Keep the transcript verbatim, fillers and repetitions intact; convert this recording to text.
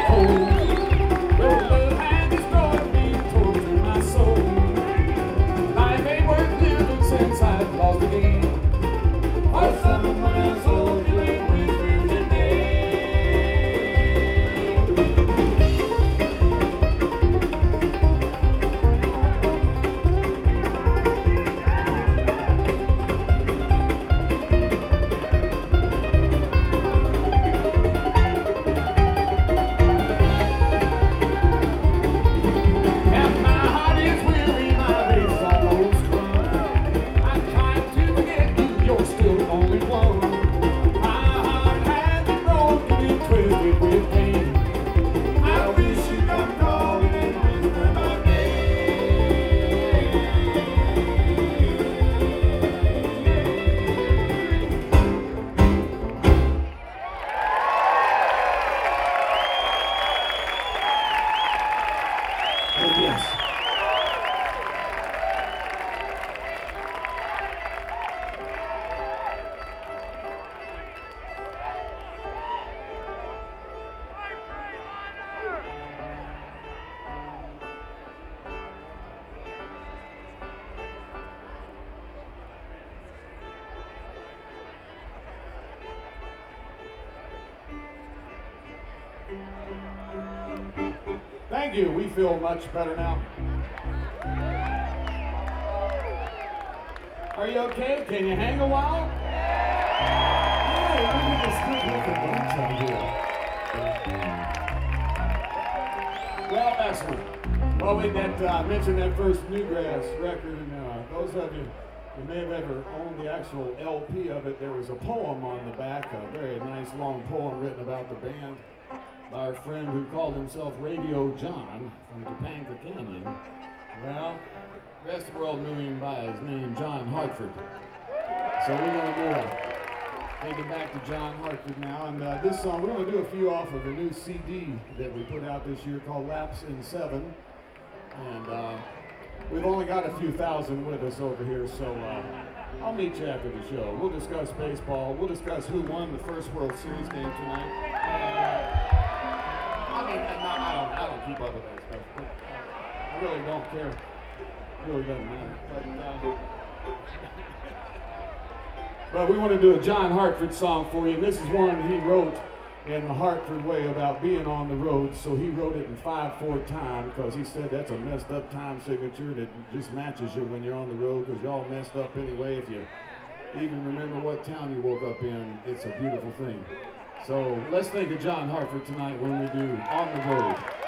cold. Your love had destroyed me, tortured my soul. Life ain't worth living since I've lost the game. For someone else told you ain't with me today. Thank you. We feel much better now. Are you okay? Can you hang a while? Yeah, we need to stick with the bunch out here. Well, excellent. Well, we that, uh, mentioned that first Newgrass record, and uh, those of you who may have ever owned the actual L P of it, there was a poem on the back, a very nice long poem written about the band. Our friend who called himself Radio John from Topanga Canyon. Well, the rest of the world knew him by his name, John Hartford. So we're going to do a, take it back to John Hartford now. And uh, this song, we're going to do a few off of a new C D that we put out this year called Laps in Seven. And uh, we've only got a few thousand with us over here, so uh, I'll meet you after the show. We'll discuss baseball. We'll discuss who won the first World Series game tonight. Uh, I mean, I don't, I don't keep up with that stuff. But I really don't care. It really doesn't matter. But, uh, but we want to do a John Hartford song for you. This is one he wrote in the Hartford way about being on the road. So he wrote it in five four time because he said that's a messed up time signature that just matches you when you're on the road because you're all messed up anyway. If you even remember what town you woke up in, it's a beautiful thing. So let's think of John Hartford tonight when we do On the Road.